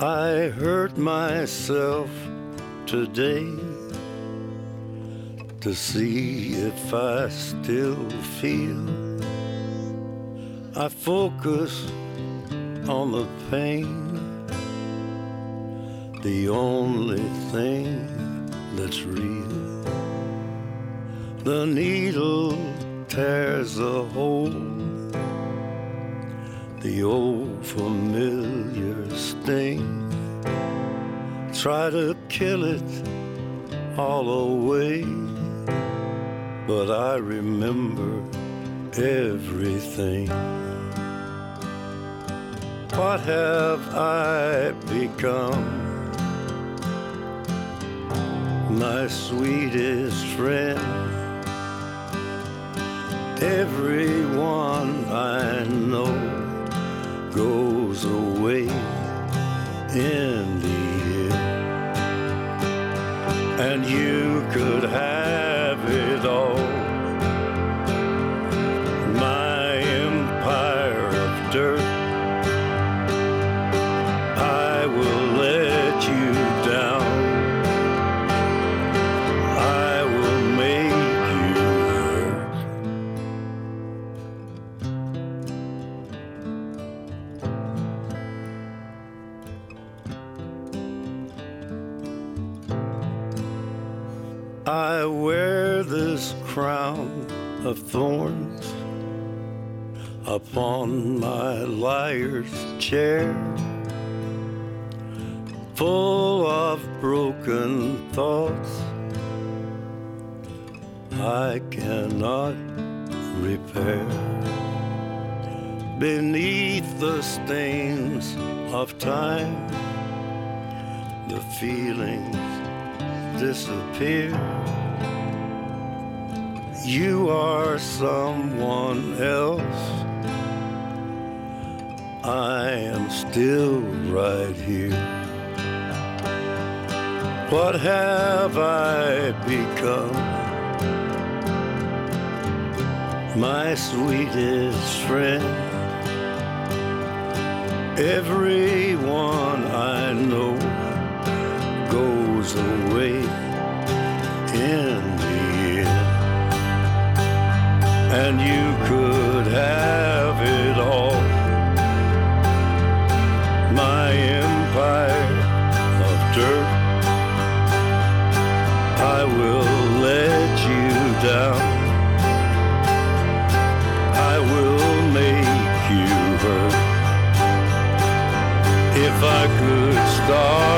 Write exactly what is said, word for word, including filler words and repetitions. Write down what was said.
I hurt myself today to see if I still feel. I focus on the pain, the only thing that's real. The needle tears a hole, the old familiar sting. Try to kill it all away, but I remember everything. What have I become? My sweetest friend. Everyone I know goes away in the end, and you could have it all. My empire of dirt, I will let you down. I will make you hurt. I wear this crown of thorns upon my liar's chair, full of broken thoughts I cannot repair. Beneath the stains of time, the feelings disappear. You are someone else, I am still right here. What have I become? My sweetest friend. Everyone I know goes away in the end, and you could have it all. My empire of dirt, I will let you down. I will make you hurt. If I could start